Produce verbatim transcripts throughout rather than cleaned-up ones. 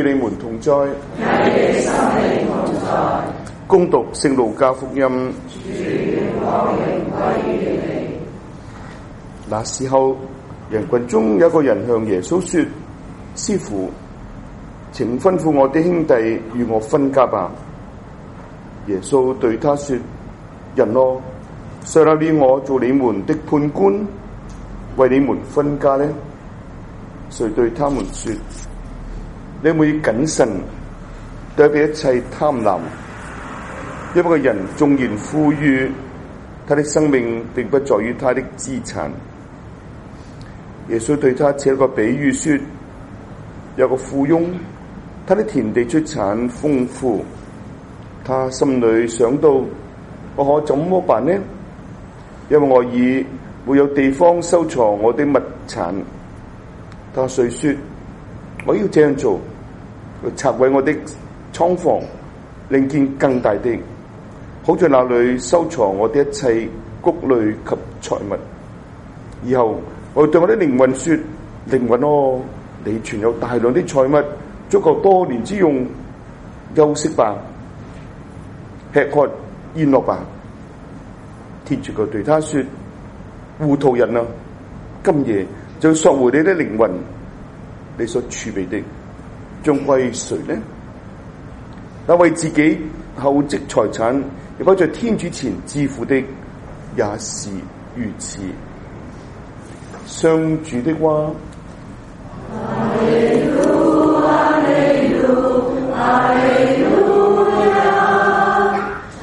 與你們同在。 也與你心靈同在。 恭讀聖路加福音。 主，光榮歸於你。 那時候，人群中有個人向耶穌說：師傅，請吩咐我的兄弟與我分家吧。耶穌對他說：人咯，誰立了我做你們的判官，為你們分家呢？誰對他們說：你們要謹慎，對比一切貪婪，因為個人縱然富裕，他的生命並不在於他的資產。耶穌對他設一個比喻說：有個富翁，他的田地出產豐富，他心裏想到：我可怎麼辦呢？因為我已沒有地方收藏我的物產。他遂說：我要這樣做，要拆毀我的倉房，另建更大的，好在那裏收藏我的一切穀類及財物。以後我對我的靈魂說：靈魂哦，你存有大量的財物，足夠多年之用，休息吧，吃喝宴樂吧。天主就對他說：糊塗人啊，今夜就索回你的靈魂，你所儲備的將歸誰呢？那為自己厚積財產，亦不在天主前致富的，也是如此。上主的話。 哈利路亞，哈利路亞，哈利路亞，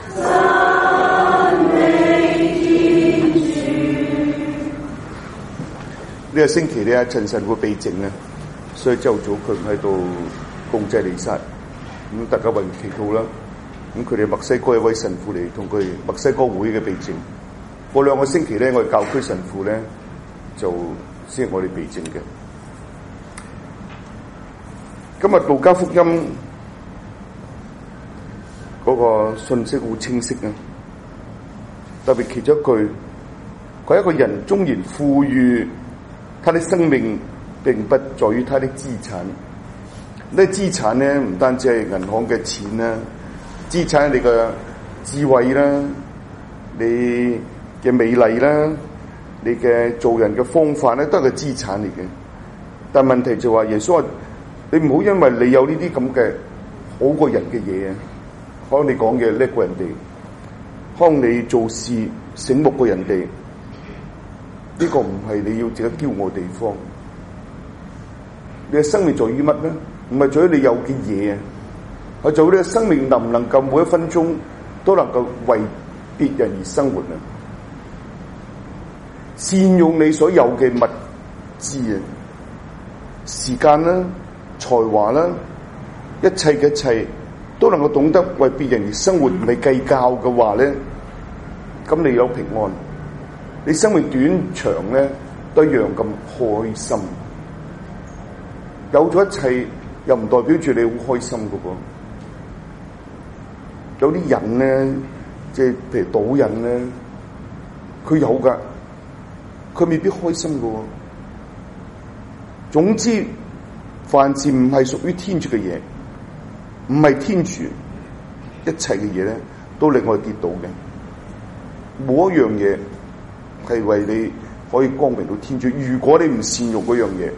讚美天主。 呢個星期咧，陳神父避靜啊，所以朝早佢唔喺度共濟彌撒，咁大家為佢祈禱啦。咁佢哋墨西哥有位神父嚟同佢墨西哥會嘅避靜。過兩個星期咧，我哋教區神父咧就先係我哋避靜嘅。今日路加福音嗰個信息好清晰啊，特別其中一句，佢一個人縱然富裕，他的生命並不在於他的資產。呢啲資產咧，唔單止係銀行嘅錢啦，資產係你嘅智慧啦，你嘅美麗啦，你嘅做人嘅方法咧，都係個資產嚟嘅。但問題就話，耶穌話：你唔好因為你有呢啲咁嘅好過人嘅嘢啊，可能你講嘢叻過人哋，可能你做事醒目過人哋，呢個唔係你要值得驕傲嘅地方。你嘅生命在於乜咧？唔係在於你有嘅嘢啊，係在於你嘅生命能唔能夠每一分鐘都能夠為別人而生活啊！善用你所有嘅物資啊，時間啦、才華啦，一切嘅一切都能夠懂得為別人而生活，唔係計較嘅話咧，咁你有平安，你生命短長咧都一樣咁開心。有咗一切又唔代表住你好開心噶噃。有啲人咧，即係譬如賭癮咧，佢有噶，佢未必開心噶。總之，凡事唔係屬於天主嘅嘢，唔係天主，一切嘅嘢咧都令我哋跌倒嘅。冇一樣嘢係為你可以光榮到天主。如果你唔善用嗰樣嘢，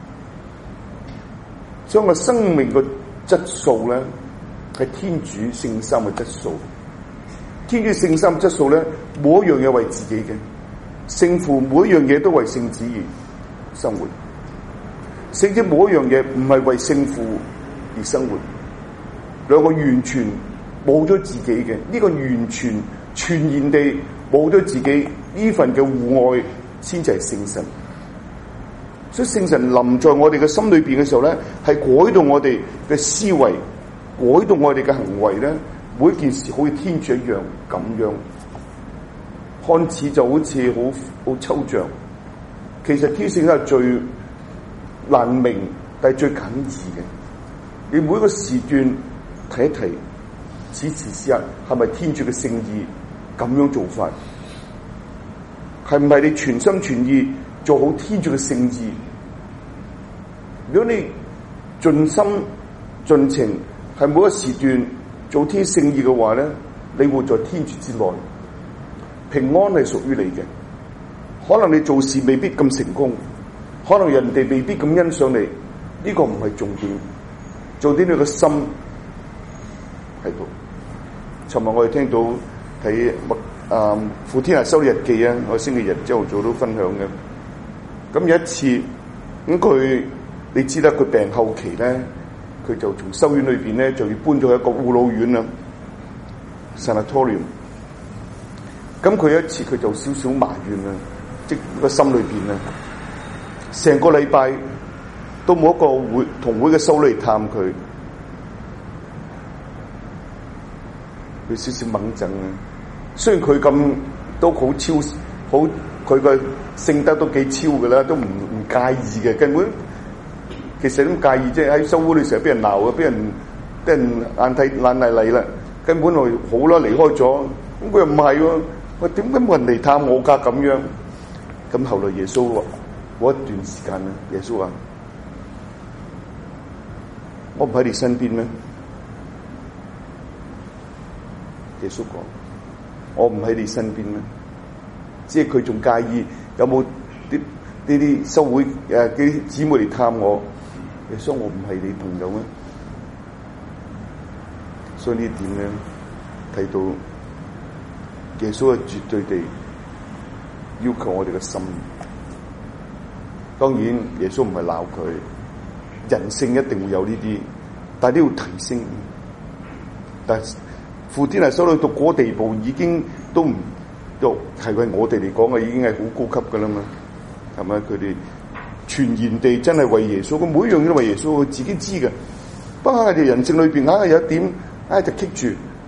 將個生命嘅質素咧，係天主聖心嘅質素。天主聖心嘅質素咧，冇一樣嘢為自己嘅。聖父每一樣嘢都為聖子而生活。聖子冇一樣嘢唔係為聖父而生活。兩個完全冇咗自己嘅，呢個完全全然地冇咗自己呢份嘅互愛，先至係聖神。所以聖神臨在我哋嘅心裏邊嘅時候咧，係改動我哋嘅思維，改動我哋嘅行為咧。每一件事好似天主一樣咁樣，看似就好似好好抽象，其實天聖係最難明，但係最緊要嘅。你每一個時段睇一睇，此時此刻係咪天主嘅聖意咁樣做法？係唔係你全心全意做好天主嘅聖意？如果你盡心盡情係每一個時段做天聖意嘅話咧，你活在天主之內，平安係屬於你嘅。可能你做事未必咁成功，可能人哋未必咁欣賞你，呢、這個唔係重點，重點你個心喺度。尋日我哋聽到睇麥啊傅天娜修日記啊，我星期日朝頭早都分享嘅。咁有一次，咁佢你知啦，佢病後期咧，佢就從修院裏邊咧就要搬咗去一個護老院啦 ，sanatorium。咁佢有一次佢就少少埋怨啦，即個心裏邊啊，成個禮拜都冇一個會同會嘅修女嚟探佢，佢少少猛震啊。雖然佢咁都好超好。佢個性德都幾超嘅啦，都唔唔介意嘅，根本其實都唔介意，即係喺修會裏成日俾人鬧嘅，俾人俾人眼睇眼嚟嚟啦，根本我好啦離開咗，咁佢又唔係喎，我點解冇人嚟探我㗎咁樣？咁後來耶穌話：嗰一段時間咧，耶穌話：我唔喺你身邊咩？耶穌講：我唔喺你身邊咩？即係佢仲介意有冇啲呢啲修會誒啲姊妹嚟探我，耶穌我唔係你朋友咩？所以呢點咧睇到耶穌係絕對地要求我哋嘅心。當然耶穌唔係鬧佢，人性一定會有呢啲，但係都要提升。但係傅天娜修女到嗰地步已經都唔。都係為我哋嚟講嘅，已經係好高級噶啦嘛，係咪？佢哋全然地真係為耶穌，佢每一樣都為耶穌，佢自己知嘅。不過喺佢哋人性裏邊，硬係有一點，唉就棘住。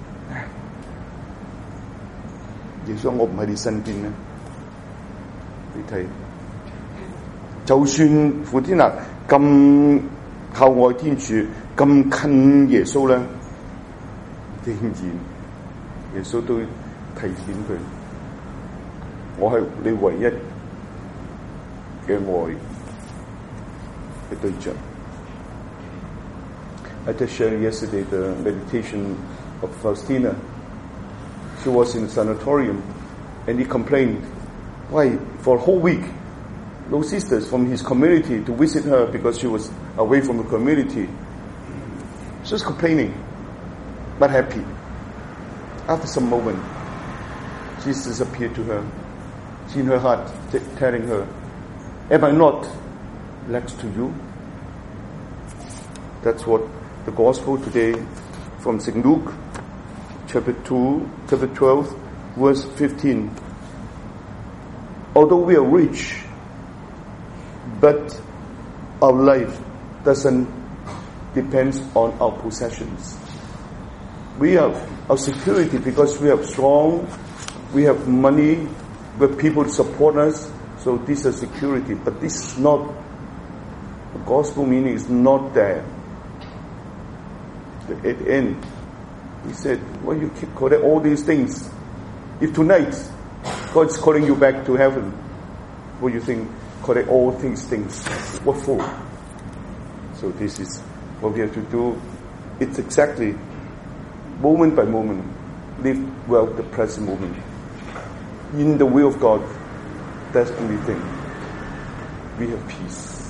耶穌，我唔喺你身邊咧。你睇，就算傅天娜咁厚愛天主，咁近耶穌咧，竟然耶穌都提點佢。我係你唯一嘅愛嘅對象。I just shared yesterday the meditation of Faustina. She was in a sanatorium and he complained, why for a whole week no sisters from his community to visit her because she was away from the community. She was complaining, but happy. After some moment, Jesus appeared to her. In her heart, t- telling her, am I not next to you? That's what the gospel today from Saint Luke, chapter two, chapter twelve, verse fifteen. Although we are rich, but our life doesn't depend on our possessions. We have our security because we have strong, we have money, we have people to support us, so this is security. But this is not, the gospel meaning is not there. At the end, he said, well, you keep calling all these things. If tonight, God's calling you back to heaven, what do you think? Collect all things, things. What for? So this is what we have to do. It's exactly moment by moment. Live well the present moment. In the will of God, that's the only thing. We have peace.